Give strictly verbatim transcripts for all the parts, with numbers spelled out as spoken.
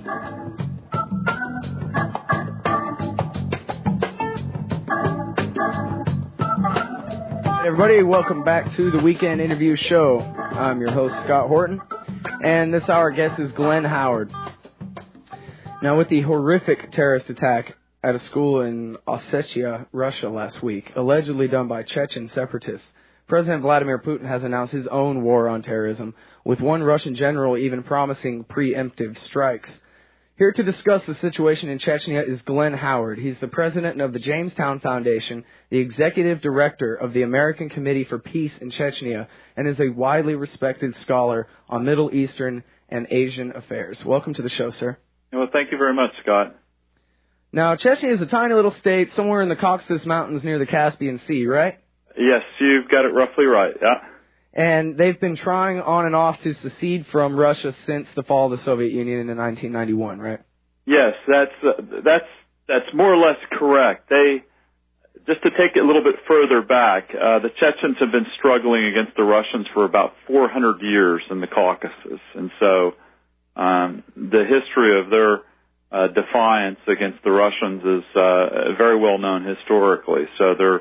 Everybody, welcome back to the Weekend Interview Show. I'm your host, Scott Horton, and this hour guest is Glenn Howard. Now, with the horrific terrorist attack at a school in Ossetia, Russia last week, allegedly done by Chechen separatists, President Vladimir Putin has announced his own war on terrorism, with one Russian general even promising preemptive strikes. Here to discuss the situation in Chechnya is Glenn Howard. He's the president of the Jamestown Foundation, the executive director of the American Committee for Peace in Chechnya, and is a widely respected scholar on Middle Eastern and Asian affairs. Welcome to the show, sir. Well, thank you very much, Scott. Now, Chechnya is a tiny little state somewhere in the Caucasus Mountains near the Caspian Sea, right? Yes, you've got it roughly right, yeah. And they've been trying on and off to secede from Russia since the fall of the Soviet Union in nineteen ninety-one, right? Yes, that's uh, that's that's more or less correct. They, just to take it a little bit further back, uh, the Chechens have been struggling against the Russians for about four hundred years in the Caucasus, and so um, the history of their uh, defiance against the Russians is uh, very well known historically. So their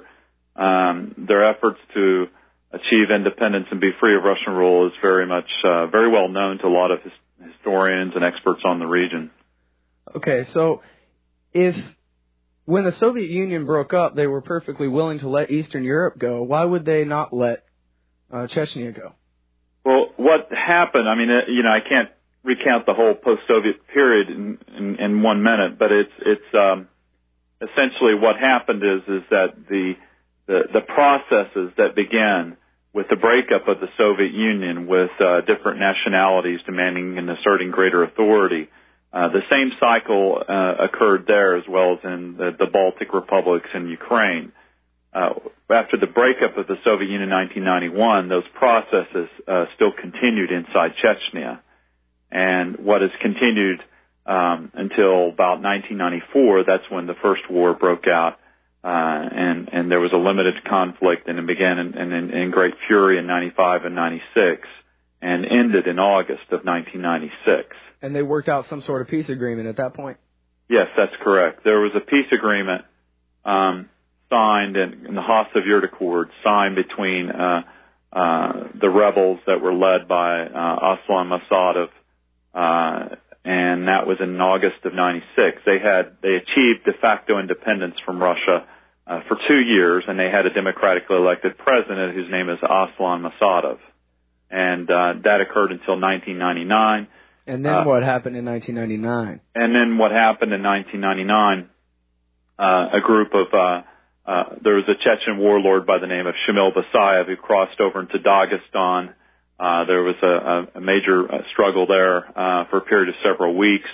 um, their efforts to achieve independence and be free of Russian rule is very much, uh, very well known to a lot of his, historians and experts on the region. Okay, so if, when the Soviet Union broke up, they were perfectly willing to let Eastern Europe go, why would they not let uh, Chechnya go? Well, what happened, I mean, uh, you know, I can't recount the whole post-Soviet period in, in, in one minute, but it's, it's, um, essentially what happened is, is that the, The, the processes that began with the breakup of the Soviet Union with uh, different nationalities demanding and asserting greater authority, uh, the same cycle uh, occurred there as well as in the, the Baltic republics and Ukraine. Uh, after the breakup of the Soviet Union in nineteen ninety-one, those processes uh, still continued inside Chechnya. And what has continued um, until about nineteen ninety-four, that's when the first war broke out. Uh, and, and there was a limited conflict, and it began in, in, in great fury in ninety-five and ninety-six, and ended in August of nineteen ninety-six. And they worked out some sort of peace agreement at that point? Yes, that's correct. There was a peace agreement um, signed in, in the Haas-Yurt Accord, signed between uh, uh, the rebels that were led by uh, Aslan Massadov, uh, and that was in August of ninety-six. They had they achieved de facto independence from Russia uh, for two years, and they had a democratically elected president whose name is Aslan Massadov, and uh, that occurred until nineteen ninety-nine. And then uh, what happened in nineteen ninety-nine? And then what happened in nineteen ninety-nine? Uh, a group of uh, uh, there was a Chechen warlord by the name of Shamil Basayev who crossed over into Dagestan. Uh, there was a, a major struggle there uh, for a period of several weeks.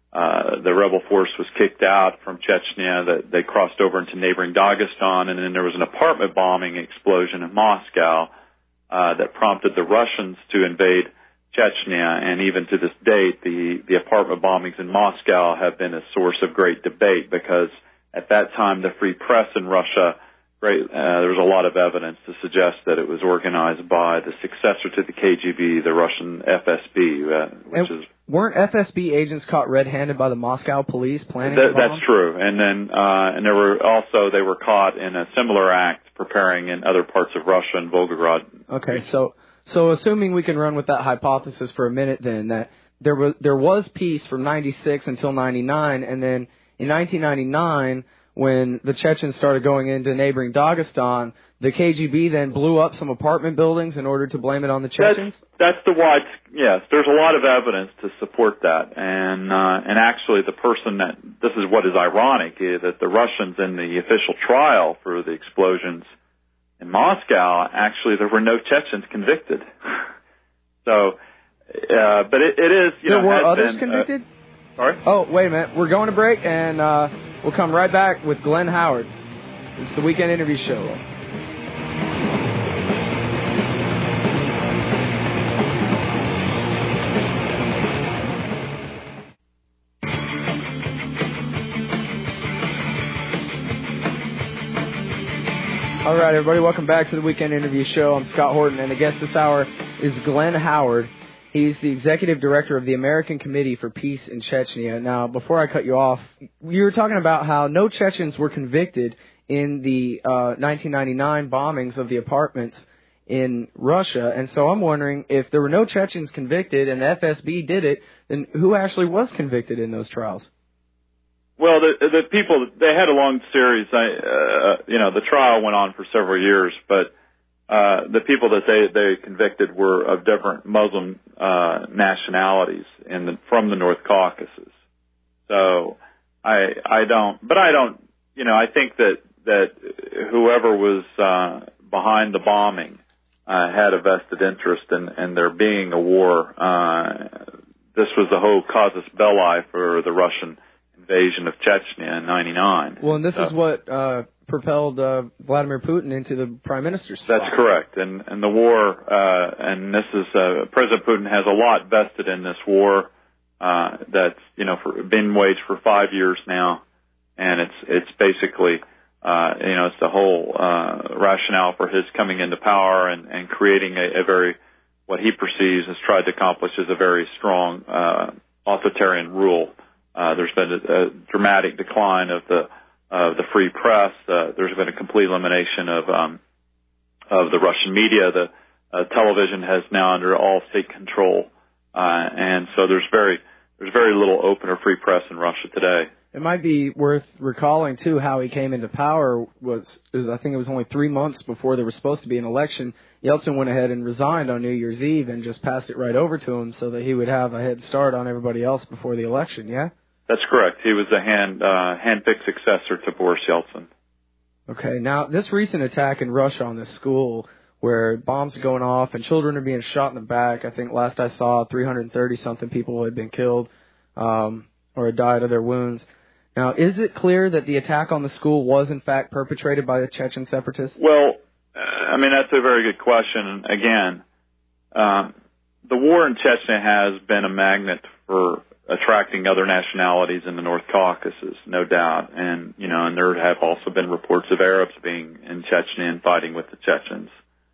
Uh, the rebel force was kicked out from Chechnya. That they crossed over into neighboring Dagestan, and then there was an apartment bombing explosion in Moscow uh, that prompted the Russians to invade Chechnya. And even to this date, the, the apartment bombings in Moscow have been a source of great debate because at that time the free press in Russia Great. Uh, there was a lot of evidence to suggest that it was organized by the successor to the K G B, the Russian F S B, uh, which and is weren't F S B agents caught red-handed by the Moscow police planning th- the bomb? That's true. And then, uh, and there were also they were caught in a similar act preparing in other parts of Russia and Volgograd. Okay, so so assuming we can run with that hypothesis for a minute, then that there was there was peace from ninety-six until ninety-nine, and then in nineteen ninety-nine. When the Chechens started going into neighboring Dagestan, the K G B then blew up some apartment buildings in order to blame it on the Chechens? That's, that's the wide, yes, there's a lot of evidence to support that. And, uh, and actually the person that, this is what is ironic, is that the Russians in the official trial for the explosions in Moscow, actually there were no Chechens convicted. so, uh, but it, it is, you there know, were has others been, convicted? Uh, sorry? Oh, wait a minute. We're going to break, and uh, we'll come right back with Glenn Howard. It's the Weekend Interview Show. All right, everybody, welcome back to the Weekend Interview Show. I'm Scott Horton, and the guest this hour is Glenn Howard. He's the executive director of the American Committee for Peace in Chechnya. Now, before I cut you off, you were talking about how no Chechens were convicted in the uh, nineteen ninety-nine bombings of the apartments in Russia. And so I'm wondering, if there were no Chechens convicted and the F S B did it, then who actually was convicted in those trials? Well, the, the people, they had a long series. I, uh, you know, the trial went on for several years, but uh, the people that they, they convicted were of different Muslim uh, nationalities in the, from the North Caucasus. So I, I don't, but I don't, you know, I think that, that whoever was uh, behind the bombing uh, had a vested interest in, in there being a war. Uh, this was the whole casus belli for the Russian invasion of Chechnya in ninety-nine. Well, and this so, is what uh, propelled uh, Vladimir Putin into the prime minister's spot. That's correct. And, and the war, uh, and this is, uh, President Putin has a lot vested in this war, uh, that's, you know, for, been waged for five years now. And it's, it's basically, uh, you know, it's the whole, uh, rationale for his coming into power and, and creating a, a very, what he perceives has tried to accomplish is a very strong, uh, authoritarian rule. Uh, there's been a, a dramatic decline of the of the free press. Uh, there's been a complete elimination of um, of the Russian media. The uh, television has now under all state control, uh, and so there's very there's very little open or free press in Russia today. It might be worth recalling too how he came into power. Was, was I think it was only three months before there was supposed to be an election. Yeltsin went ahead and resigned on New Year's Eve and just passed it right over to him so that he would have a head start on everybody else before the election. Yeah. That's correct. He was a hand uh, hand-picked successor to Boris Yeltsin. Okay. Now, this recent attack in Russia on this school where bombs are going off and children are being shot in the back, I think last I saw three hundred thirty-something people had been killed um, or had died of their wounds. Now, is it clear that the attack on the school was, in fact, perpetrated by the Chechen separatists? Well, uh, I mean, that's a very good question. Again, um, the war in Chechnya has been a magnet for attracting other nationalities in the North Caucasus, no doubt. And, you know, and there have also been reports of Arabs being in Chechnya and fighting with the Chechens.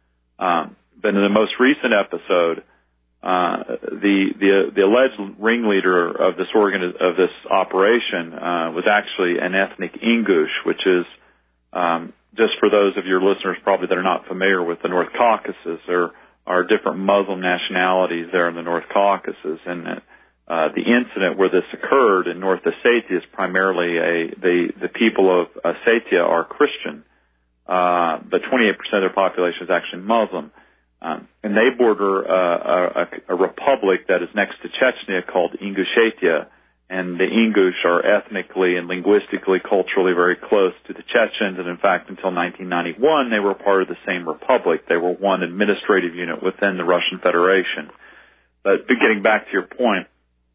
Um, but in the most recent episode, uh, the, the, the alleged ringleader of this organ, of this operation, uh, was actually an ethnic Ingush, which is, um, just for those of your listeners probably that are not familiar with the North Caucasus, there are different Muslim nationalities there in the North Caucasus, and Uh, the incident where this occurred in North Ossetia is primarily a, the, the people of Ossetia are Christian, uh, but twenty-eight percent of their population is actually Muslim. Um, and they border uh, a, a republic that is next to Chechnya called Ingushetia, and the Ingush are ethnically and linguistically, culturally very close to the Chechens, and in fact, until nineteen ninety-one, they were part of the same republic. They were one administrative unit within the Russian Federation. But, but getting back to your point,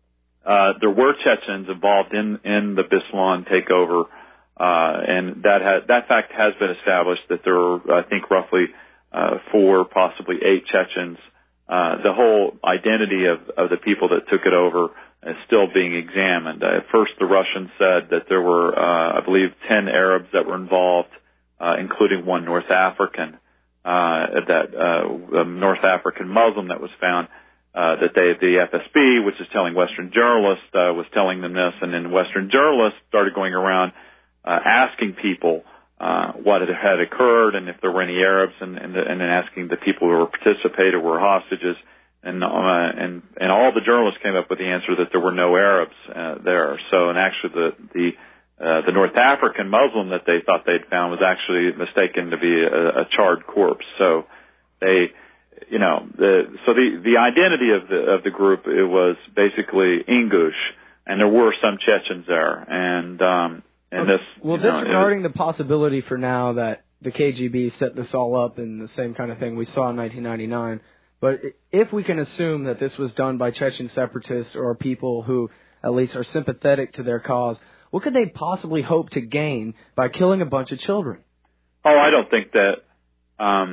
Uh, there were Chechens involved in, in the Beslan takeover, uh, and that has, that fact has been established that there are, I think, roughly, uh, four, possibly eight Chechens. Uh, the whole identity of, of the people that took it over is still being examined. Uh, at first, the Russians said that there were, uh, I believe, ten Arabs that were involved, uh, including one North African, uh, that, uh, a North African Muslim that was found. Uh, that they, the F S B, which is telling Western journalists, uh, was telling them this, and then Western journalists started going around, uh, asking people, uh, what had, had occurred and if there were any Arabs, and, and, the, and then asking the people who were participated were hostages, and, uh, and, and all the journalists came up with the answer that there were no Arabs, uh, there. So, and actually the, the, uh, the North African Muslim that they thought they'd found was actually mistaken to be a, a charred corpse. So they, You know, the, so the, the identity of the, of the group, it was basically Ingush, and there were some Chechens there, and, um, and this. Well, you know, disregarding the possibility for now that the K G B set this all up in the same kind of thing we saw in nineteen ninety-nine, but if we can assume that this was done by Chechen separatists or people who at least are sympathetic to their cause, what could they possibly hope to gain by killing a bunch of children? Oh, I don't think that, um,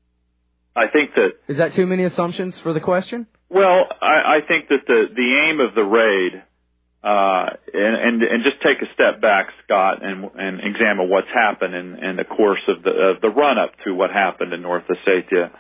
I think that... Is that too many assumptions for the question? Well, I, I think that the, the aim of the raid, uh, and, and, and just take a step back, Scott, and, and examine what's happened in, in the course of the, of the run-up to what happened in North Ossetia.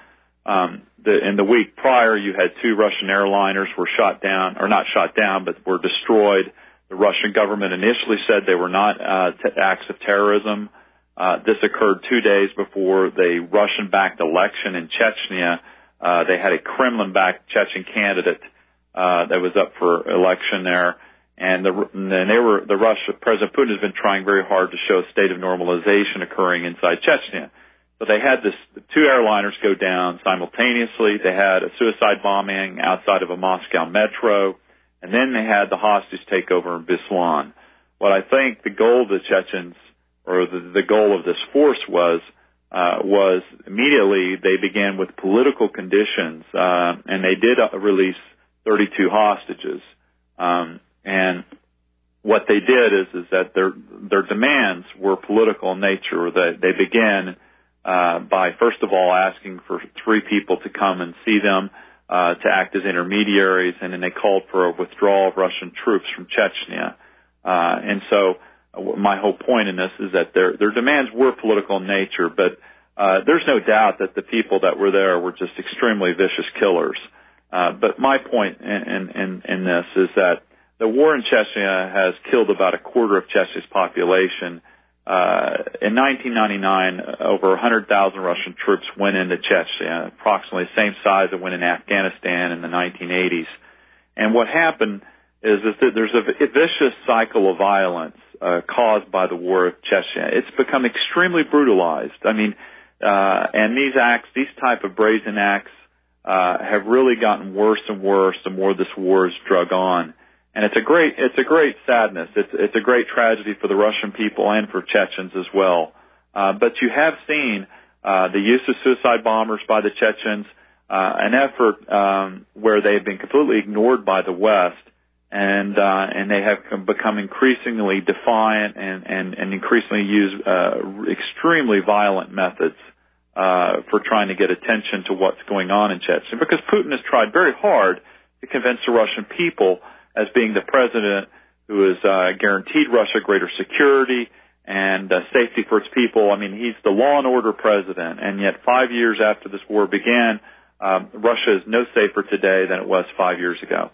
Um, the, in the week prior, you had two Russian airliners were shot down, or not shot down, but were destroyed. The Russian government initially said they were not uh, t- acts of terrorism. Uh, this occurred two days before the Russian-backed election in Chechnya. Uh, they had a Kremlin-backed Chechen candidate uh, that was up for election there, and, the, and they were the Russia President Putin has been trying very hard to show a state of normalization occurring inside Chechnya. So they had this two airliners go down simultaneously. They had a suicide bombing outside of a Moscow metro, and then they had the hostage takeover in Beslan. What I think the goal of the Chechens, or the, the goal of this force was, uh, was immediately they began with political conditions, uh, and they did uh, release thirty-two hostages. Um, and what they did is, is that their, their demands were political in nature. That they began, uh, by first of all asking for three people to come and see them, uh, to act as intermediaries, and then they called for a withdrawal of Russian troops from Chechnya. Uh, and so, my whole point in this is that their their demands were political in nature, but uh, there's no doubt that the people that were there were just extremely vicious killers. Uh, but my point in, in, in this is that the war in Chechnya has killed about a quarter of Chechnya's population. Uh, in nineteen ninety-nine, over one hundred thousand Russian troops went into Chechnya, approximately the same size that went in Afghanistan in the nineteen eighties. And what happened is, is that there's a vicious cycle of violence Uh, caused by the war of Chechnya. It's become extremely brutalized. I mean, uh, and these acts, these type of brazen acts, uh, have really gotten worse and worse the more this war has drug on. And it's a great, it's a great sadness. It's, it's a great tragedy for the Russian people and for Chechens as well. Uh, but you have seen, uh, the use of suicide bombers by the Chechens, uh, an effort, um, where they've been completely ignored by the West. And, uh, and they have become increasingly defiant and, and, and increasingly use, uh, extremely violent methods, uh, for trying to get attention to what's going on in Chechnya. Because Putin has tried very hard to convince the Russian people as being the president who has, uh, guaranteed Russia greater security and, uh, safety for its people. I mean, he's the law and order president. And yet five years after this war began, um, Russia is no safer today than it was five years ago.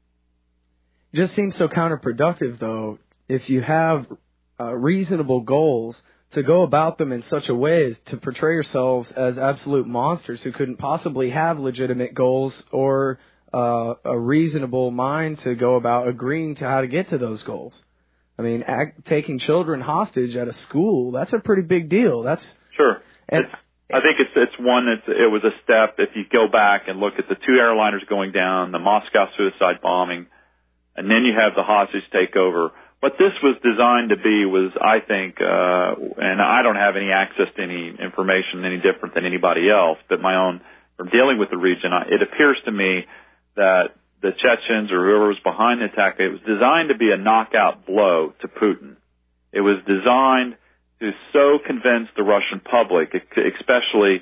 Just seems so counterproductive, though, if you have uh, reasonable goals, to go about them in such a way as to portray yourselves as absolute monsters who couldn't possibly have legitimate goals or uh, a reasonable mind to go about agreeing to how to get to those goals. I mean, act, taking children hostage at a school, that's a pretty big deal. That's Sure. And, it's, I think it's it's one, it's, it was a step. If you go back and look at the two airliners going down, the Moscow suicide bombing, and then you have the hostage takeover. What this was designed to be was, I think, uh, and I don't have any access to any information any different than anybody else, but my own, from dealing with the region, I, it appears to me that the Chechens or whoever was behind the attack, it was designed to be a knockout blow to Putin. It was designed to so convince the Russian public, especially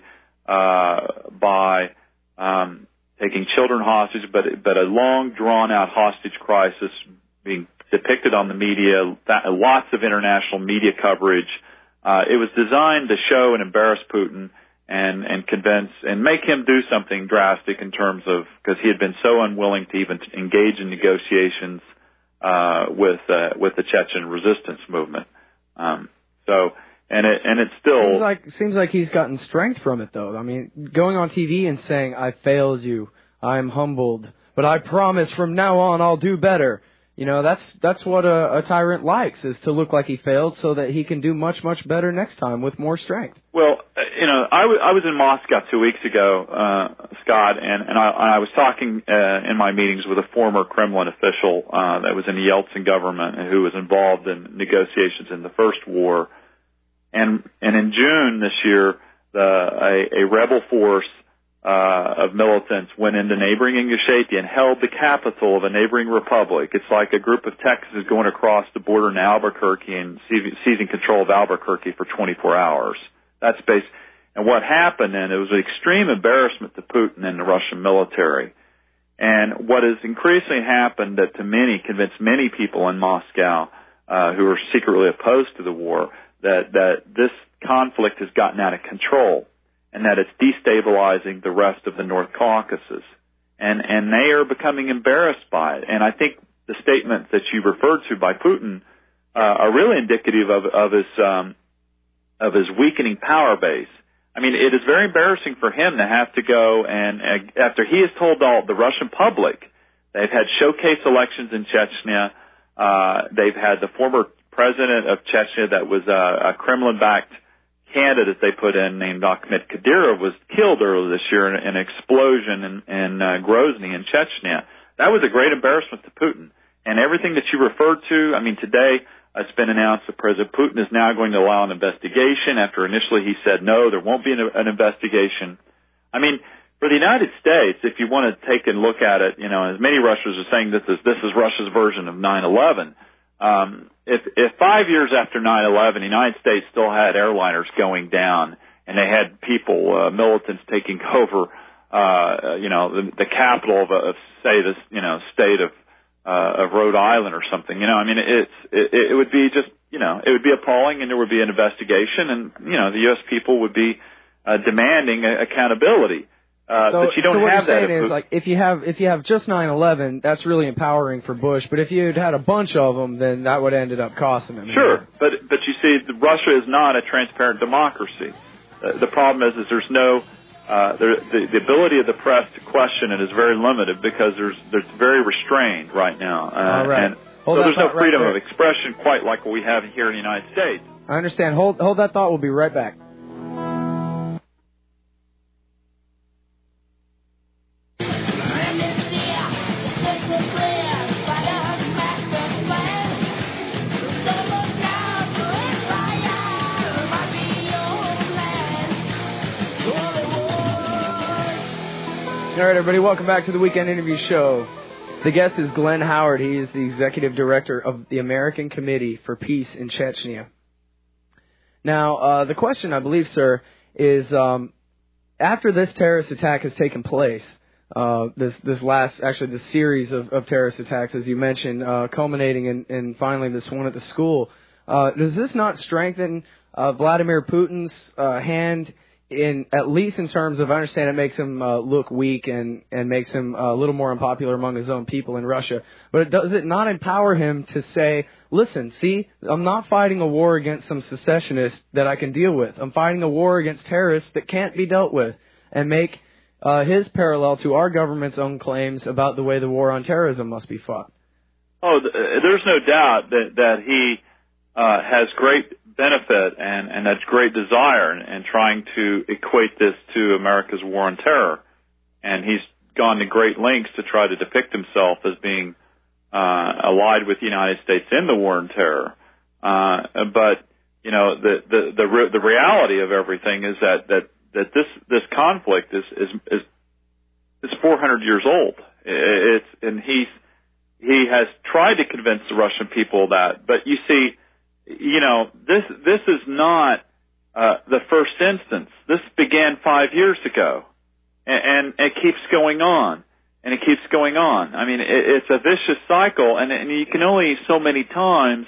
uh, by um taking children hostage, but but a long, drawn-out hostage crisis being depicted on the media, that, lots of international media coverage. Uh, it was designed to show and embarrass Putin and and convince and make him do something drastic in terms of, because he had been so unwilling to even engage in negotiations uh, with uh, with the Chechen resistance movement. Um, so. And it and it's still seems like seems like he's gotten strength from it, though. I mean, going on T V and saying, "I failed you, I'm humbled, but I promise from now on I'll do better." You know, that's that's what a, a tyrant likes, is to look like he failed so that he can do much much better next time with more strength. Well, you know, I, w- I was in Moscow two weeks ago, uh, Scott, and and I, I was talking uh, in my meetings with a former Kremlin official uh, that was in the Yeltsin government and who was involved in negotiations in the first war. And, and in June this year, the, a, a rebel force, uh, of militants went into neighboring Ingushetia and held the capital of a neighboring republic. It's like a group of Texans going across the border in Albuquerque and seizing control of Albuquerque for twenty-four hours. That's base. And what happened then, it was an extreme embarrassment to Putin and the Russian military. And what has increasingly happened that to many, convinced many people in Moscow, uh, who are secretly opposed to the war, that that this conflict has gotten out of control. and that it's destabilizing the rest of the North Caucasus. And, and they are becoming embarrassed by it. And I think the statements that you referred to by Putin uh, are really indicative of, of his um, of his weakening power base. I mean, it is very embarrassing for him to have to go and, uh, after he has told all the Russian public, they've had showcase elections in Chechnya, uh, they've had the former president of Chechnya that was uh, a Kremlin-backed candidate they put in named Akhmet Kadyrov was killed earlier this year in an explosion in, in uh, Grozny in Chechnya. That was a great embarrassment to Putin. And everything that you referred to, I mean, today it's been announced that President Putin is now going to allow an investigation after initially he said no, there won't be an, an investigation. I mean, for the United States, if you want to take and look at it, you know, as many Russians are saying this is, this is Russia's version of nine eleven. Um, if, if five years after nine eleven, the United States still had airliners going down and they had people, uh, militants taking over, uh, you know, the, the capital of, of, say, this, you know, state of, uh, of Rhode Island or something, you know, I mean, it's, it, it would be just, you know, it would be appalling and there would be an investigation and, you know, the U S people would be, uh, demanding uh, accountability. Uh, so, but you don't so what have you're that. saying is, like, if you have if you have just nine eleven, that's really empowering for Bush. But if you'd had a bunch of them, then that would have ended up costing him. Sure, but but you see, Russia is not a transparent democracy. Uh, the problem is, is there's no uh, there, the the ability of the press to question it is very limited because there's there's very restrained right now, uh, All right. and hold so there's no freedom right of expression quite like what we have here in the United States. I understand. Hold hold that thought. We'll be right back. All right, everybody, welcome back to the Weekend Interview Show. The guest is Glenn Howard. He is the executive director of the American Committee for Peace in Chechnya. Now, uh, the question, I believe, sir, is um, after this terrorist attack has taken place, uh, this this last, actually, the series of, of terrorist attacks, as you mentioned, uh, culminating in, in finally this one at the school, uh, does this not strengthen uh, Vladimir Putin's uh, hand in, at least in terms of, I understand it makes him uh, look weak and, and makes him uh, a little more unpopular among his own people in Russia, but it, does it not empower him to say, listen, see, I'm not fighting a war against some secessionists that I can deal with. I'm fighting a war against terrorists that can't be dealt with, and make uh, his parallel to our government's own claims about the way the war on terrorism must be fought? Oh, there's no doubt that, that he uh, has great benefit and, and that's great desire in, in trying to equate this to America's war on terror. And he's gone to great lengths to try to depict himself as being uh, allied with the United States in the war on terror. Uh, but, you know, the, the, the, re- the reality of everything is that, that, that this, this conflict is, is, is, is four hundred years old. It's, and he's, he has tried to convince the Russian people that, but you see, you know, this this is not uh, the first instance. This began five years ago, and, and it keeps going on, and it keeps going on. I mean, it, it's a vicious cycle, and, and you can only so many times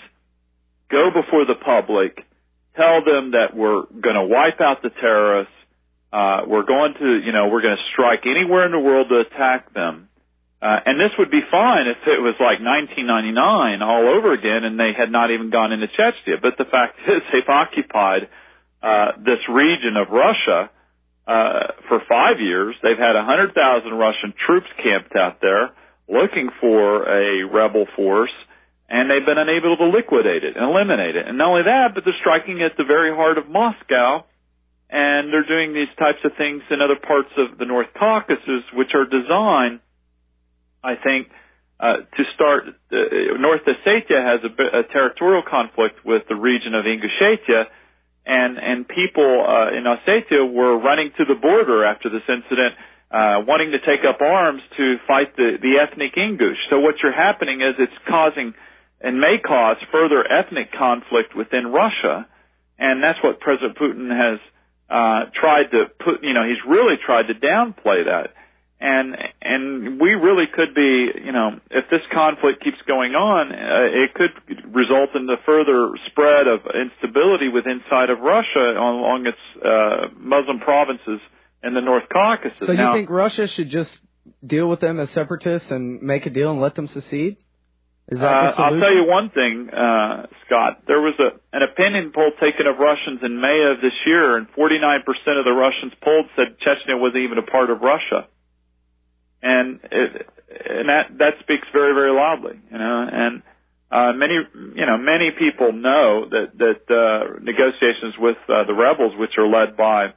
go before the public, tell them that we're going to wipe out the terrorists, uh, we're going to, you know, we're going to strike anywhere in the world to attack them. Uh, and this would be fine if it was like nineteen ninety-nine all over again and they had not even gone into Chechnya. But the fact is they've occupied uh, this region of Russia uh, for five years. They've had one hundred thousand Russian troops camped out there looking for a rebel force, and they've been unable to liquidate it and eliminate it. And not only that, but they're striking at the very heart of Moscow, and they're doing these types of things in other parts of the North Caucasus, which are designed, I think, uh, to start, uh, North Ossetia has a, a territorial conflict with the region of Ingushetia, and, and people uh, in Ossetia were running to the border after this incident, uh, wanting to take up arms to fight the, the ethnic Ingush. So what you're happening is it's causing and may cause further ethnic conflict within Russia, and that's what President Putin has uh, tried to put, you know, he's really tried to downplay that. And and we really could be, you know, if this conflict keeps going on, uh, it could result in the further spread of instability with inside of Russia along its uh, Muslim provinces in the North Caucasus. So you now, think Russia should just deal with them as separatists and make a deal and let them secede? Is that uh, the solution? I'll tell you one thing, uh, Scott. There was a, an opinion poll taken of Russians in May of this year, and forty-nine percent of the Russians polled said Chechnya wasn't even a part of Russia. And it, and that that speaks very, very loudly, you know. And uh, many, you know, many people know that that uh, negotiations with uh, the rebels, which are led by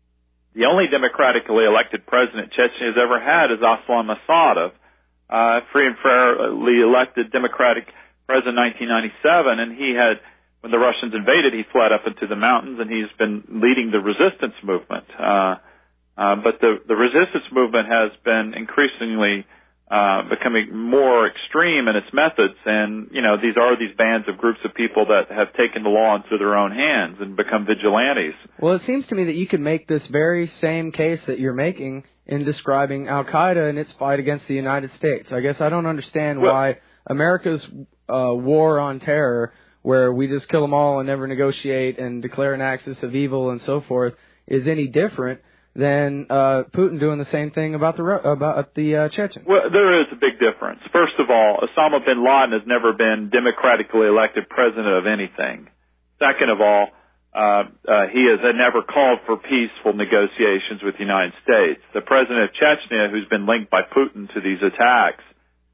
the only democratically elected president Chechnya has ever had, is Aslam Asadov, uh, free and fairly elected democratic president in nineteen ninety-seven, and he had. When the Russians invaded, he fled up into the mountains, and he's been leading the resistance movement. Uh, Uh, but the, the resistance movement has been increasingly uh, becoming more extreme in its methods, and you know these are these bands of groups of people that have taken the law into their own hands and become vigilantes. Well, it seems to me that you could make this very same case that you're making in describing Al Qaeda and its fight against the United States. I guess I don't understand well, why America's uh, war on terror, where we just kill them all and never negotiate and declare an axis of evil and so forth, is any different than uh, Putin doing the same thing about the about the uh, Chechens. Well, there is a big difference. First of all, Osama bin Laden has never been democratically elected president of anything. Second of all, uh, uh, he has never called for peaceful negotiations with the United States. The president of Chechnya, who's been linked by Putin to these attacks,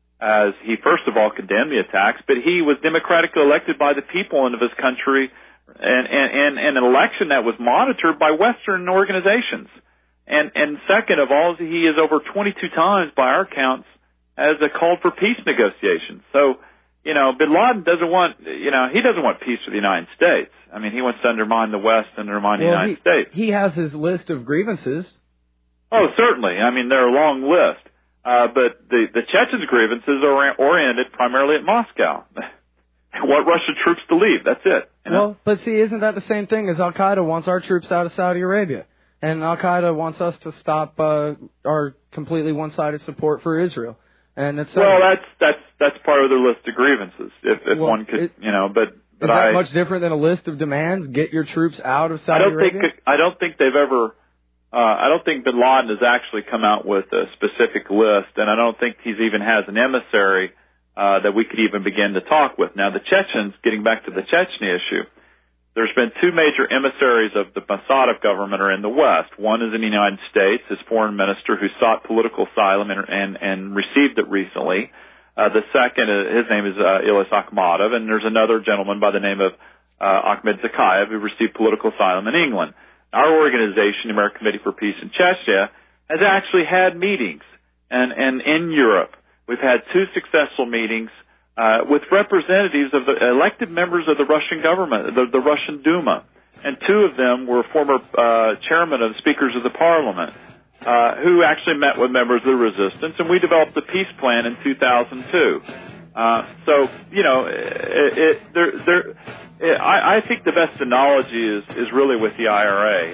as he first of all condemned the attacks, but he was democratically elected by the people of his country, and, and, and, and an election that was monitored by Western organizations. And, and second of all, he is over twenty-two times, by our counts, as a call for peace negotiations. So, you know, bin Laden doesn't want, you know, he doesn't want peace with the United States. I mean, he wants to undermine the West and undermine well, the United he, States. He has his list of grievances. Oh, certainly. I mean, they're a long list. Uh, but the, the Chechens' grievances are oriented primarily at Moscow. They want Russian troops to leave. That's it. You know? Well, but see, isn't that the same thing as Al Qaeda wants our troops out of Saudi Arabia? And Al Qaeda wants us to stop uh, our completely one-sided support for Israel. And it's well, that's that's that's part of their list of grievances. If, if well, one could, it, you know, but, but is that I, much different than a list of demands? Get your troops out of Saudi I don't Arabia? think I don't think they've ever. Uh, I don't think bin Laden has actually come out with a specific list, and I don't think he's even has an emissary uh, that we could even begin to talk with. Now, the Chechens, getting back to the Chechnya issue. There's been two major emissaries of the Masadov government are in the West. One is in the United States, his foreign minister, who sought political asylum and and, and received it recently. Uh, the second, uh, his name is uh, Ilyas Akhmadov, and there's another gentleman by the name of uh, Ahmed Zakayev who received political asylum in England. Our organization, the American Committee for Peace in Chechnya, has actually had meetings, and, and in Europe. We've had two successful meetings Uh, with representatives of the elected members of the Russian government, the, the Russian Duma, and two of them were former uh, chairmen of speakers of the parliament, uh, who actually met with members of the resistance, and we developed a peace plan in two thousand two. Uh, so, you know, it, it, there, there, it, I, I think the best analogy is, is really with the I R A.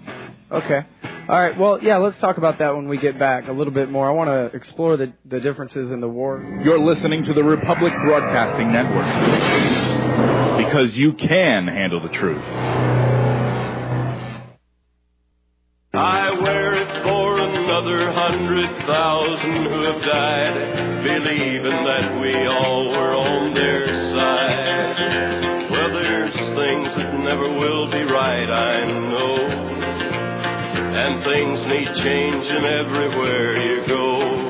Okay. All right. Well, yeah, let's talk about that when we get back a little bit more. I want to explore the, the differences in the war. You're listening to the Republic Broadcasting Network, because you can handle the truth. I wear it for another hundred thousand who have died, believing that we all were on their side. Well, there's things that never will be right, I know. And things need changing everywhere you go.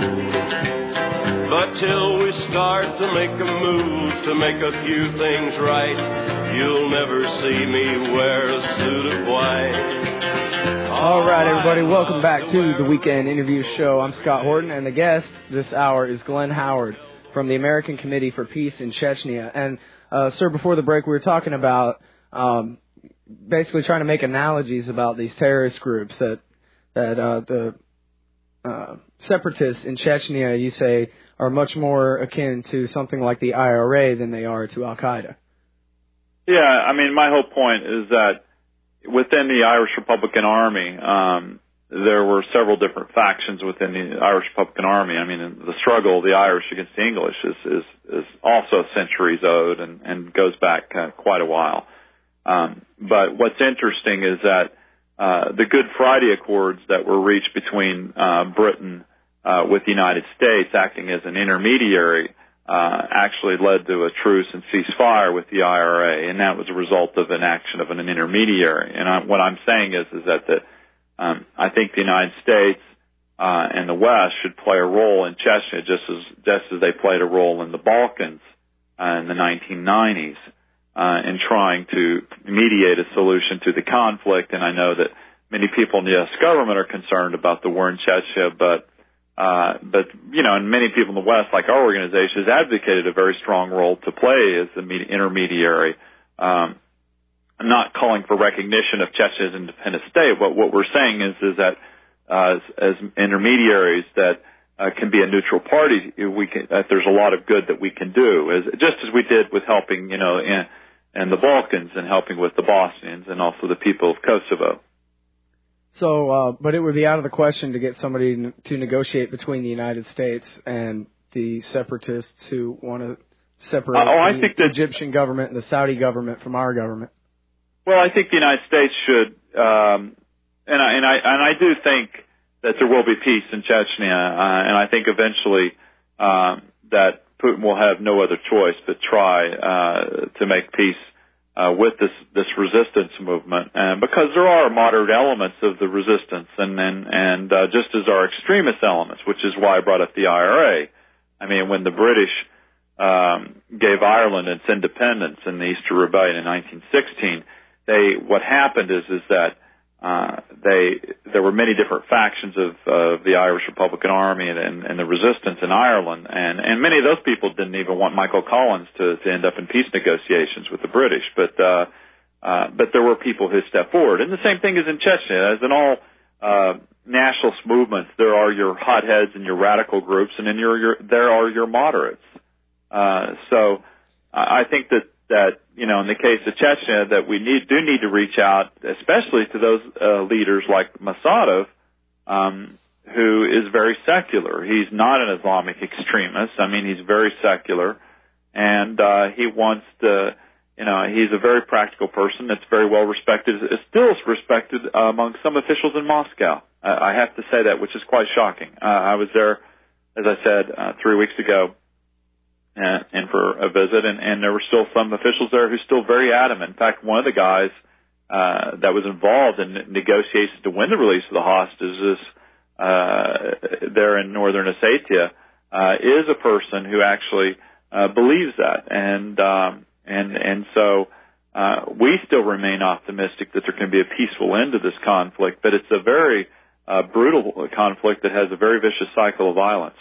But till we start to make a move to make a few things right, you'll never see me wear a suit of white. All right, everybody, welcome back to the Weekend Interview Show. I'm Scott Horton, and the guest this hour is Glenn Howard from the American Committee for Peace in Chechnya. And, uh, sir, before the break, we were talking about um, basically trying to make analogies about these terrorist groups that that uh, the uh, separatists in Chechnya, you say, are much more akin to something like the I R A than they are to Al Qaeda. Yeah, I mean, my whole point is that within the Irish Republican Army, um, there were several different factions within the Irish Republican Army. I mean, the struggle of the Irish against the English is is, is also centuries old and, and goes back uh, quite a while. Um, but what's interesting is that uh, the Good Friday Accords that were reached between uh, Britain uh, with the United States, acting as an intermediary, uh, actually led to a truce and ceasefire with the I R A, and that was a result of an action of an, an intermediary. And I, what I'm saying is, is that the, um, I think the United States uh, and the West should play a role in Chechnya just as just as they played a role in the Balkans uh, in the nineteen nineties. Uh, in trying to mediate a solution to the conflict. And I know that many people in the U S government are concerned about the war in Chechnya, but, uh, but, you know, and many people in the West, like our organization, has advocated a very strong role to play as the intermediary. Um, I'm not calling for recognition of Chechnya as an independent state, but what we're saying is, is that, uh, as, as intermediaries that, Uh, can be a neutral party. We can, uh, there's a lot of good that we can do, as, just as we did with helping, you know, in, in the Balkans and helping with the Bosnians and also the people of Kosovo. So, uh, but it would be out of the question to get somebody to negotiate between the United States and the separatists who want to separate uh, oh, I the think that, Egyptian government and the Saudi government from our government. Well, I think the United States should, um, and I and I and I do think that there will be peace in Chechnya, uh, and I think eventually um, that Putin will have no other choice but try uh, to make peace uh, with this this resistance movement, and because there are moderate elements of the resistance, and and, and uh, just as are extremist elements, which is why I brought up the I R A. I mean, when the British um, gave Ireland its independence in the Easter Rebellion in nineteen sixteen, they what happened is is that Uh, they, there were many different factions of, uh, the Irish Republican Army and, and, and the resistance in Ireland, and, and many of those people didn't even want Michael Collins to, to end up in peace negotiations with the British, but, uh, uh, but there were people who stepped forward. And the same thing is in Chechnya. As in all, uh, nationalist movements, there are your hotheads and your radical groups, and then your, your, there are your moderates. Uh, so I think that, that, you know, in the case of Chechnya, that we need, do need to reach out, especially to those uh, leaders like Masadov, um, who is very secular. He's not an Islamic extremist. I mean, he's very secular, and uh, he wants to, you know, he's a very practical person that's very well respected, is still respected uh, among some officials in Moscow. Uh, I have to say that, which is quite shocking. Uh, I was there, as I said, uh, three weeks ago, And, and for a visit, and, and there were still some officials there who are still very adamant. In fact, one of the guys uh, that was involved in negotiations to win the release of the hostages uh, there in northern Ossetia uh, is a person who actually uh, believes that, and um, and and so uh, we still remain optimistic that there can be a peaceful end to this conflict. But it's a very uh, brutal conflict that has a very vicious cycle of violence.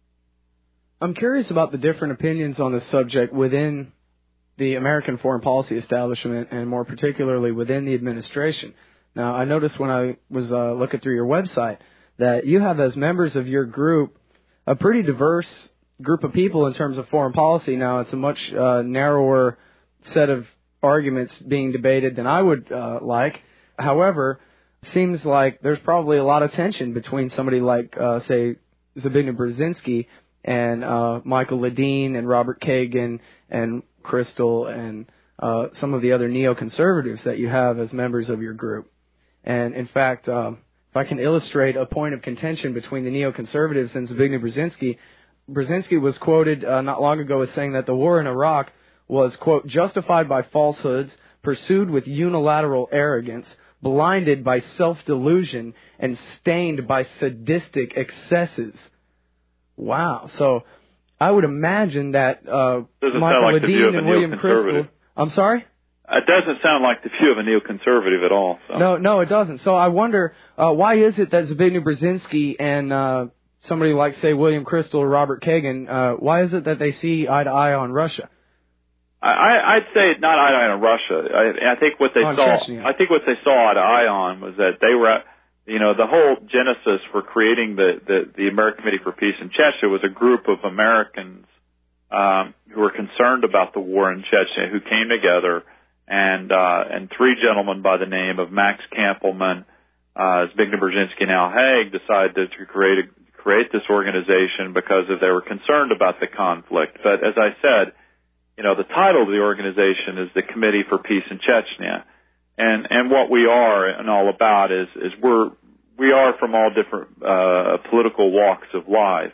I'm curious about the different opinions on this subject within the American foreign policy establishment, and more particularly within the administration. Now, I noticed when I was uh, looking through your website that you have, as members of your group, a pretty diverse group of people in terms of foreign policy. Now, it's a much uh, narrower set of arguments being debated than I would uh, like. However, it seems like there's probably a lot of tension between somebody like, uh, say, Zbigniew Brzezinski and uh, Michael Ledeen and Robert Kagan and Crystal and uh, some of the other neoconservatives that you have as members of your group. And in fact, um, if I can illustrate a point of contention between the neoconservatives and Zbigniew Brzezinski, Brzezinski was quoted uh, not long ago as saying that the war in Iraq was, quote, justified by falsehoods, pursued with unilateral arrogance, blinded by self-delusion, and stained by sadistic excesses. Wow. So I would imagine that uh, Michael like Ledeen and William Crystal. I'm sorry? It doesn't sound like the view of a neoconservative at all. So. No, no, it doesn't. So I wonder, uh, why is it that Zbigniew Brzezinski and uh, somebody like, say, William Crystal or Robert Kagan, uh, why is it that they see eye to eye on Russia? I, I'd say not eye to eye on Russia. I, I think what they on saw, Chechnya. I think what they saw eye to eye on was that they were. You know, the whole genesis for creating the, the, the American Committee for Peace in Chechnya was a group of Americans um, who were concerned about the war in Chechnya, who came together, and uh, and three gentlemen by the name of Max Kampelman, uh, Zbigniew Brzezinski and Al Haig decided to create a, create this organization because of they were concerned about the conflict. But as I said, you know, the title of the organization is the Committee for Peace in Chechnya. And, and what we are and all about is, is we're, we are from all different, uh, political walks of life.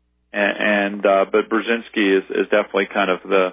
And, and uh, but Brzezinski is, is definitely kind of the,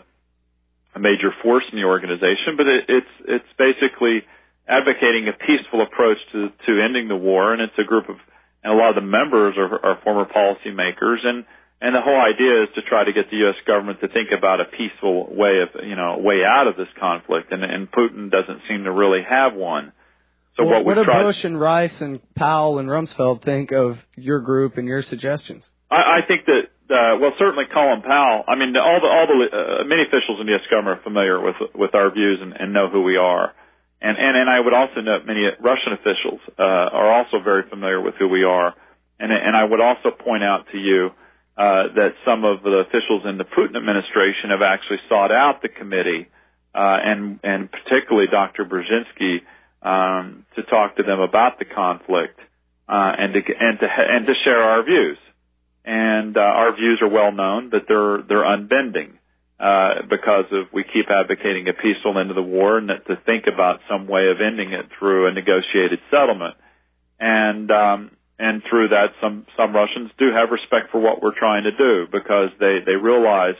a major force in the organization, but it, it's, it's basically advocating a peaceful approach to, to ending the war, and it's a group of, and a lot of the members are, are former policymakers, and, and the whole idea is to try to get the U S government to think about a peaceful way of, you know, way out of this conflict, and, and Putin doesn't seem to really have one. So well, what we what do tried, Bush and Rice and Powell and Rumsfeld think of your group and your suggestions? I, I think that, uh, well, certainly Colin Powell, I mean, all the, all the, uh, many officials in the U S government are familiar with, with our views and, and know who we are. And, and, and I would also note many Russian officials, uh, are also very familiar with who we are. And, and I would also point out to you, uh, that some of the officials in the Putin administration have actually sought out the committee, uh, and, and particularly Doctor Brzezinski, um, to talk to them about the conflict, uh, and to, and to, and to share our views. And, uh, our views are well known, but they're, they're unbending. Uh, because of we keep advocating a peaceful end of the war and that to think about some way of ending it through a negotiated settlement. And, um, and through that, some, some Russians do have respect for what we're trying to do because they, they realize,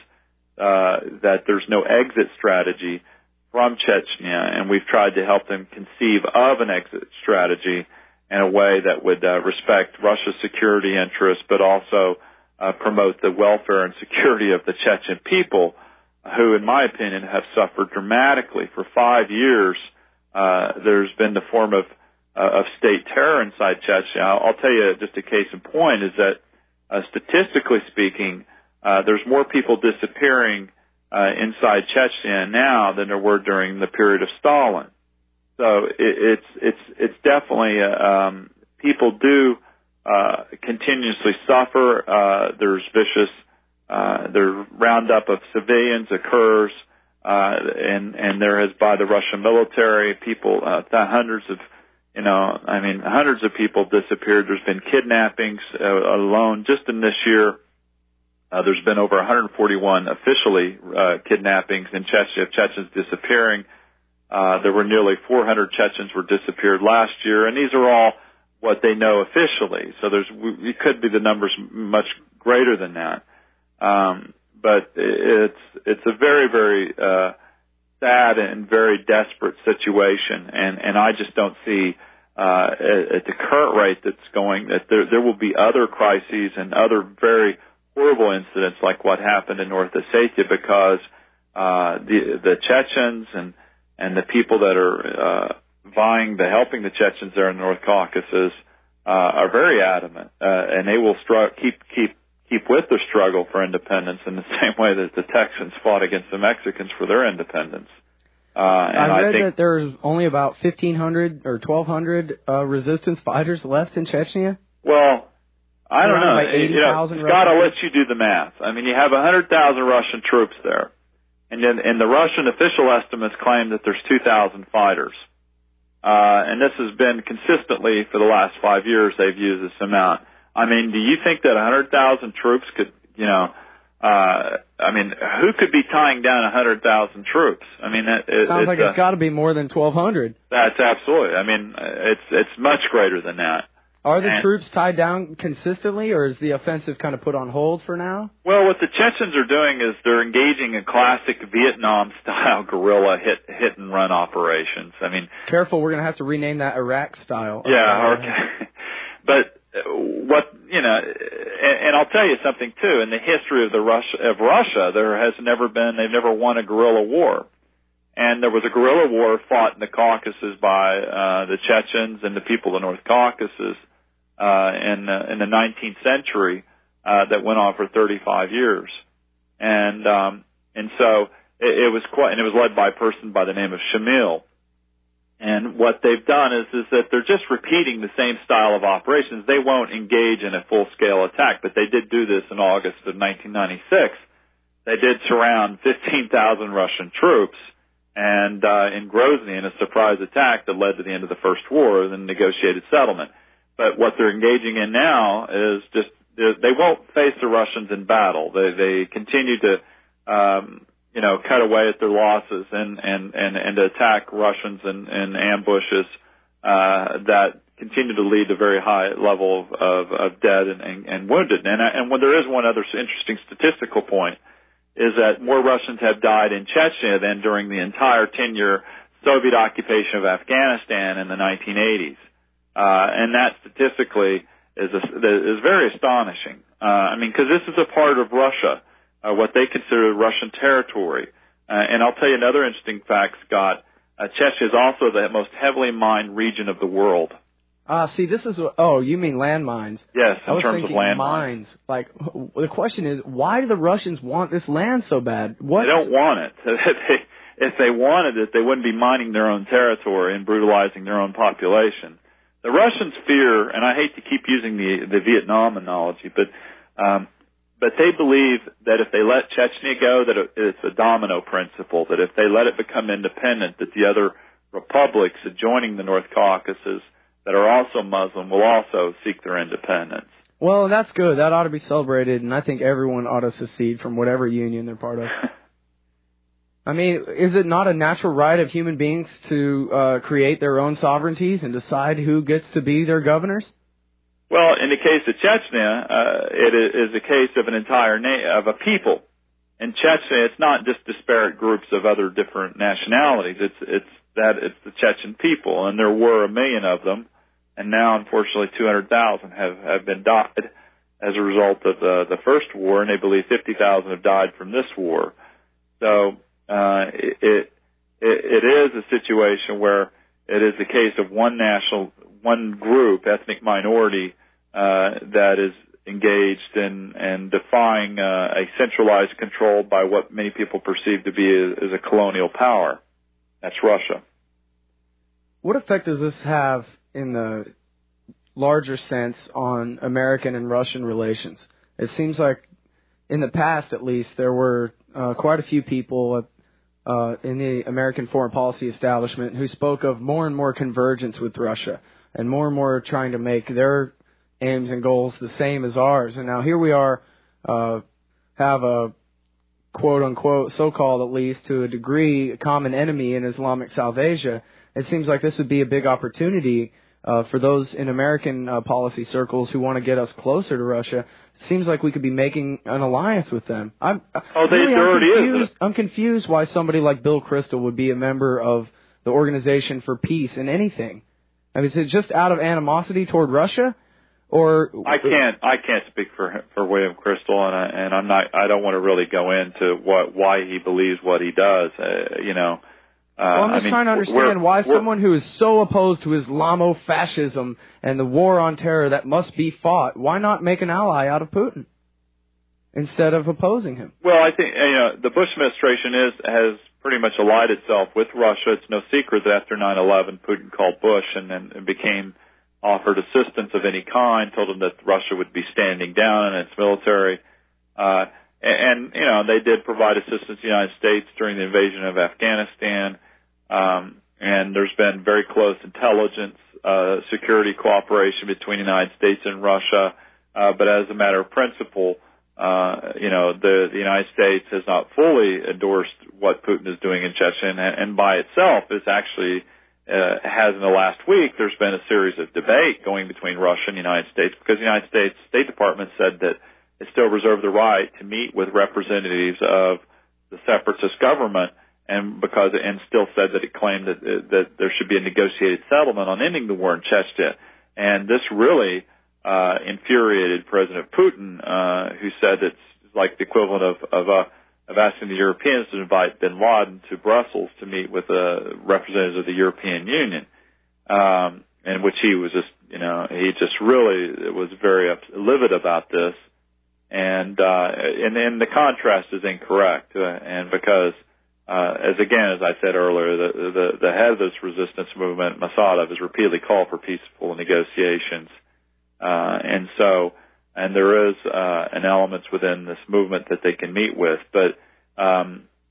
uh, that there's no exit strategy from Chechnya, and we've tried to help them conceive of an exit strategy in a way that would, uh, respect Russia's security interests, but also, uh, promote the welfare and security of the Chechen people, who, in my opinion, have suffered dramatically. For five years, uh, there's been the form of, uh, of state terror inside Chechnya. I'll, I'll tell you just a case in point is that, uh, statistically speaking, uh, there's more people disappearing, uh, inside Chechnya now than there were during the period of Stalin. So it, it's, it's, it's definitely, uh, um, people do, uh, continuously suffer. Uh, there's vicious, Uh, the roundup of civilians occurs, uh, and, and there has by the Russian military, people, uh, hundreds of, you know, I mean, hundreds of people disappeared. There's been kidnappings, uh, alone. Just in this year, uh, there's been over one hundred forty-one officially, uh, kidnappings in Chechnya, Chechens disappearing. Uh, there were nearly four hundred Chechens were disappeared last year, and these are all what they know officially. So there's, it could be the numbers much greater than that. Um, but it's, it's a very, very, uh, sad and very desperate situation. And, and I just don't see, uh, at, at the current rate that's going, that there, there will be other crises and other very horrible incidents like what happened in North Ossetia because, uh, the, the Chechens and, and the people that are, uh, vying to helping the Chechens there in the North Caucasus, uh, are very adamant, uh, and they will stru- keep, keep, keep with their struggle for independence in the same way that the Texans fought against the Mexicans for their independence. Uh, and I read I think that there's only about fifteen hundred or twelve hundred uh, resistance fighters left in Chechnya. Well, I don't know. Like eighty, you know, Scott, I'll let you do the math. I mean, you have one hundred thousand Russian troops there. And then, and the Russian official estimates claim that there's two thousand fighters. Uh, and this has been consistently for the last five years they've used this amount. I mean, do you think that one hundred thousand troops could, you know, uh, I mean, who could be tying down one hundred thousand troops? I mean, it, it, sounds it's, like uh, it's got to be more than twelve hundred. That's absolutely. I mean, it's it's much greater than that. Are the and, troops tied down consistently, or is the offensive kind of put on hold for now? Well, what the Chechens are doing is they're engaging in classic Vietnam-style guerrilla hit hit and run operations. I mean, careful, we're going to have to rename that Iraq style. Yeah, okay. But what, you know, and, and I'll tell you something too, in the history of the Russia, of Russia, there has never been, they've never won a guerrilla war. And there was a guerrilla war fought in the Caucasus by, uh, the Chechens and the people of the North Caucasus, uh, in, uh, in the nineteenth century, uh, that went on for thirty-five years. And, um, and so it, it was quite, and it was led by a person by the name of Shamil. And what they've done is, is that they're just repeating the same style of operations. They won't engage in a full-scale attack, but they did do this in August of nineteen ninety-six. They did surround fifteen thousand Russian troops and uh, in Grozny in a surprise attack that led to the end of the First War and the negotiated settlement. But what they're engaging in now is just they won't face the Russians in battle. They they continue to um, you know cut away at their losses and and and, and to attack Russians in, in ambushes uh, that continue to lead to very high level of, of, of dead and, and, and wounded. And and when there is one other interesting statistical point is that more Russians have died in Chechnya than during the entire ten-year Soviet occupation of Afghanistan in the nineteen eighties. Uh, and that statistically is a, is very astonishing. Uh, I mean, because this is a part of Russia, uh, what they consider Russian territory. Uh, and I'll tell you another interesting fact, Scott. Uh, Chechnya is also the most heavily mined region of the world. Ah, uh, see, this is, oh, you mean landmines. Yes, in I was terms of thinking landmines. mines. Like, the question is, why do the Russians want this land so bad? What? They don't want it. they, if they wanted it, they wouldn't be mining their own territory and brutalizing their own population. The Russians fear, and I hate to keep using the, the Vietnam analogy, but um, but they believe that if they let Chechnya go, that it, it's a domino principle, that if they let it become independent, that the other republics adjoining the North Caucasus that are also Muslim will also seek their independence. Well, that's good. That ought to be celebrated, and I think everyone ought to secede from whatever union they're part of. I mean, is it not a natural right of human beings to uh, create their own sovereignties and decide who gets to be their governors? Well, in the case of Chechnya, uh, it is a case of an entire na- of a people. In Chechnya, it's not just disparate groups of other different nationalities. It's it's that it's the Chechen people, and there were a million of them, and now, unfortunately, two hundred thousand have have been died as a result of the the first war, and they believe fifty thousand have died from this war. So uh, it, it it is a situation where it is the case of one national, one group, ethnic minority uh, that is engaged in and defying uh, a centralized control by what many people perceive to be a, as a colonial power. That's Russia. What effect does this have in the larger sense on American and Russian relations? It seems like in the past, at least, there were uh, quite a few people uh, in the American foreign policy establishment who spoke of more and more convergence with Russia and more and more trying to make their aims and goals the same as ours. And now here we are, uh, have a quote-unquote, so-called at least, to a degree, a common enemy in Islamic South Asia. It seems like this would be a big opportunity uh, for those in American uh, policy circles who want to get us closer to Russia. It seems like we could be making an alliance with them. I'm, oh, they, really, there I'm already confused, is. I'm confused why somebody like Bill Kristol would be a member of the Organization for Peace in anything. I mean, is it just out of animosity toward Russia? Or I can't I can't speak for for William Kristol, and I, and I'm not I don't want to really go into what why he believes what he does. Uh, you know, uh, well, I'm just I mean, trying to understand why someone who is so opposed to Islamofascism and the war on terror that must be fought, why not make an ally out of Putin instead of opposing him? Well, I think you know the Bush administration is has pretty much allied itself with Russia. It's no secret that after nine eleven, Putin called Bush and then and became. offered assistance of any kind, told them that Russia would be standing down in its military. Uh, and, and, you know, they did provide assistance to the United States during the invasion of Afghanistan. Um, and there's been very close intelligence, uh, security cooperation between the United States and Russia. Uh, but as a matter of principle, uh, you know, the, the United States has not fully endorsed what Putin is doing in Chechnya, and, and by itself is actually Uh, has in the last week, there's been a series of debate going between Russia and the United States because the United States State Department said that it still reserved the right to meet with representatives of the separatist government, and because and still said that it claimed that that there should be a negotiated settlement on ending the war in Chechnya, and this really uh, infuriated President Putin, uh, who said it's like the equivalent of of a of asking the Europeans to invite bin Laden to Brussels to meet with uh, representatives of the European Union, um, in which he was just, you know, he just really was very up- livid about this, and uh, and then the contrast is incorrect, uh, and because uh, as again as I said earlier, the, the the head of this resistance movement, Masadov, has repeatedly called for peaceful negotiations, uh, and so. And there is uh, an element within this movement that they can meet with. But um,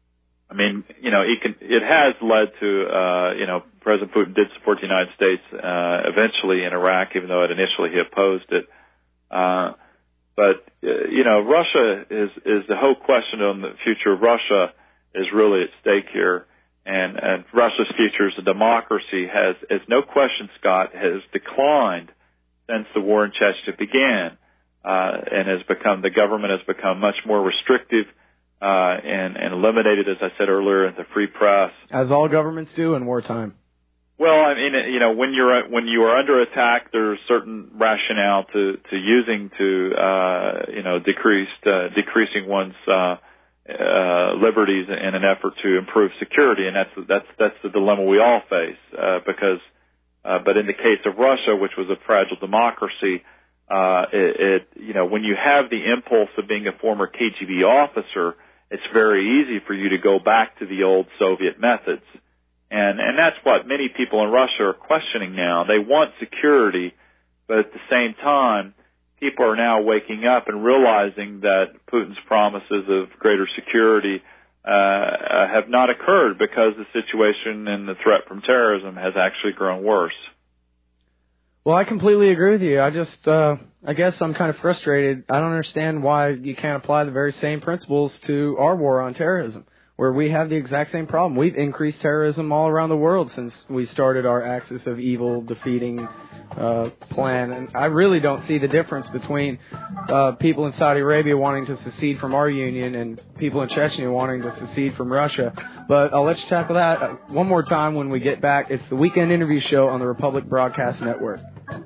I mean, you know, it, can, it has led to, uh, you know, President Putin did support the United States uh, eventually in Iraq, even though it initially he opposed it. Uh, but, uh, you know, Russia is, is the whole question on the future of Russia is really at stake here. And, and Russia's future as a democracy has, as no question, Scott, has declined since the war in Chechnya began, uh, and has become, the government has become much more restrictive, uh, and, and eliminated, as I said earlier, the free press. As all governments do in wartime. Well, I mean, you know, when you're, when you are under attack, there's certain rationale to, to using to, uh, you know, decreased, uh, decreasing one's, uh, Uh, liberties in an effort to improve security, and that's that's that's the dilemma we all face. Uh, because, uh, but in the case of Russia, which was a fragile democracy, uh, it, it you know when you have the impulse of being a former K G B officer, it's very easy for you to go back to the old Soviet methods, and and that's what many people in Russia are questioning now. They want security, but at the same time, people are now waking up and realizing that Putin's promises of greater security uh, have not occurred because the situation and the threat from terrorism has actually grown worse. Well, I completely agree with you. I just, uh, I guess I'm kind of frustrated. I don't understand why you can't apply the very same principles to our war on terrorism, where we have the exact same problem. We've increased terrorism all around the world since we started our axis of evil defeating uh, plan. And I really don't see the difference between uh, people in Saudi Arabia wanting to secede from our union and people in Chechnya wanting to secede from Russia. But I'll let you tackle that one more time when we get back. It's the Weekend Interview Show on the Republic Broadcast Network.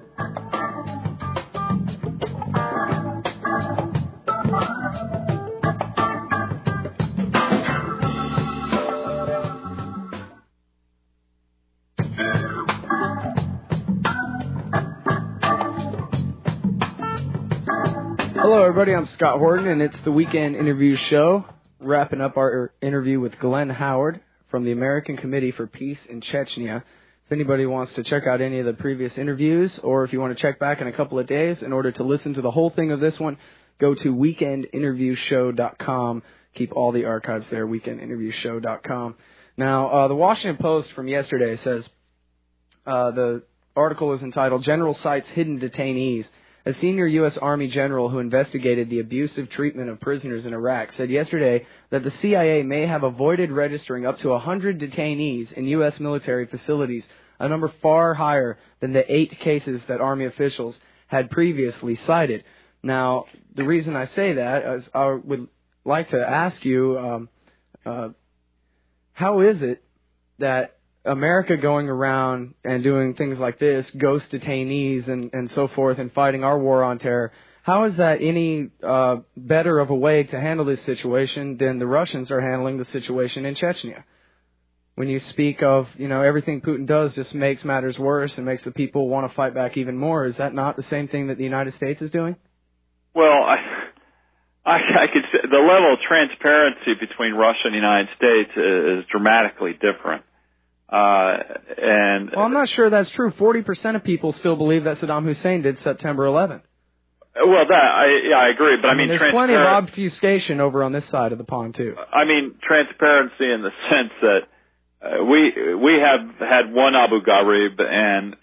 Hello, everybody. I'm Scott Horton, and it's the Weekend Interview Show, wrapping up our interview with Glenn Howard from the American Committee for Peace in Chechnya. If anybody wants to check out any of the previous interviews, or if you want to check back in a couple of days in order to listen to the whole thing of this one, go to weekend interview show dot com. Keep all the archives there, weekend interview show dot com. Now, uh, the Washington Post from yesterday says uh, the article is entitled, General Cites Hidden Detainees. A senior U S. Army general who investigated the abusive treatment of prisoners in Iraq said yesterday that the C I A may have avoided registering up to one hundred detainees in U S military facilities, a number far higher than the eight cases that Army officials had previously cited. Now, the reason I say that is I would like to ask you, um, uh, how is it that America going around and doing things like this, ghost detainees and, and so forth, and fighting our war on terror, how is that any uh, better of a way to handle this situation than the Russians are handling the situation in Chechnya? When you speak of, you know, everything Putin does just makes matters worse and makes the people want to fight back even more, is that not the same thing that the United States is doing? Well, I, I, I could say the level of transparency between Russia and the United States is dramatically different. Uh, and well, I'm not sure that's true. forty percent of people still believe that Saddam Hussein did September eleventh. Well, that I yeah I agree, but I, I mean, mean there's plenty of obfuscation over on this side of the pond too. I mean, transparency in the sense that uh, we we have had one Abu Ghraib, and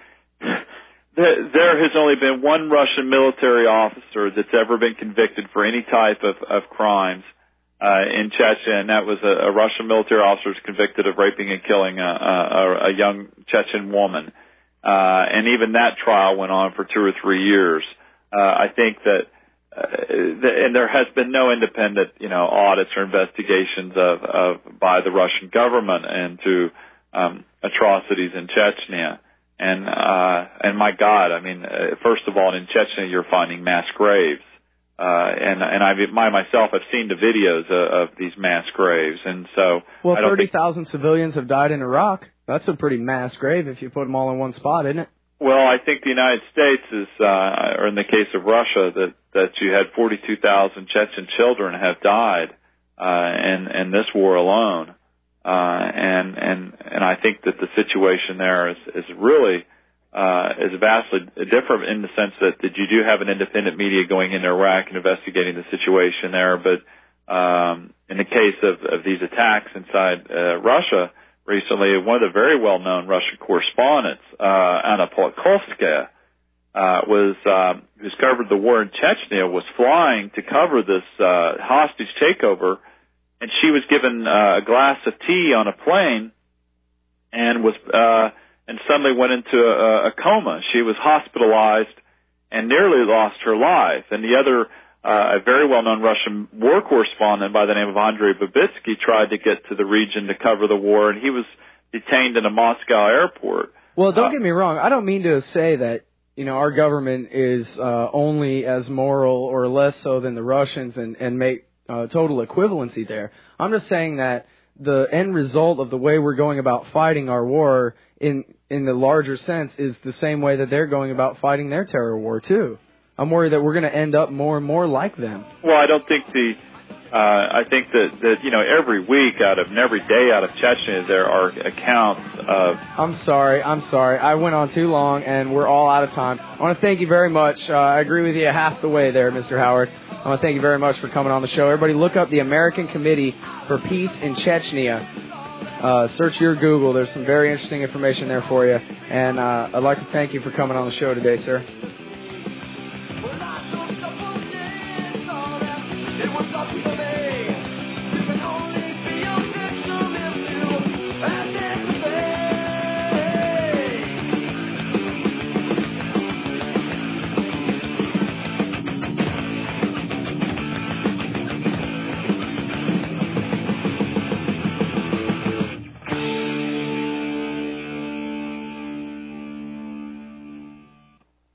there, there has only been one Russian military officer that's ever been convicted for any type of, of crimes. Uh, in Chechnya, and that was a, a Russian military officer who was convicted of raping and killing a, a, a young Chechen woman. Uh, and even that trial went on for two or three years. Uh, I think that, uh, the, and there has been no independent, you know, audits or investigations of, of by the Russian government into um, atrocities in Chechnya. And, uh, and my God, I mean, uh, first of all, in Chechnya, you're finding mass graves. Uh, and, and I, I myself have seen the videos of, of these mass graves, and so. Well, thirty thousand civilians have died in Iraq. That's a pretty mass grave if you put them all in one spot, isn't it? Well, I think the United States is, uh, or in the case of Russia, that, that you had forty-two thousand Chechen children have died, uh, in, in this war alone. Uh, and, and, and I think that the situation there is, is really, Uh, is vastly different in the sense that, that you do have an independent media going into Iraq and investigating the situation there, but Um, in the case of, of these attacks inside uh, Russia recently, one of the very well-known Russian correspondents, uh, Anna Politkovskaya, uh, was um, who's covered the war in Chechnya, was flying to cover this uh, hostage takeover, and she was given uh, a glass of tea on a plane, and was uh, and suddenly went into a, a coma. She was hospitalized and nearly lost her life. And the other, uh, a very well-known Russian war correspondent by the name of Andrei Babitsky, tried to get to the region to cover the war, and he was detained in a Moscow airport. Well, don't uh, get me wrong. I don't mean to say that, you know, our government is uh, only as moral or less so than the Russians and, and make uh, total equivalency there. I'm just saying that the end result of the way we're going about fighting our war in in the larger sense is the same way that they're going about fighting their terror war, too. I'm worried that we're going to end up more and more like them. Well, I don't think the... Uh, I think that, that, you know, every week out of and every day out of Chechnya, there are accounts of... I'm sorry. I'm sorry. I went on too long, and we're all out of time. I want to thank you very much. Uh, I agree with you half the way there, Mister Howard. I want to thank you very much for coming on the show. Everybody look up the American Committee for Peace in Chechnya. Uh, search your Google. There's some very interesting information there for you. And uh, I'd like to thank you for coming on the show today, sir.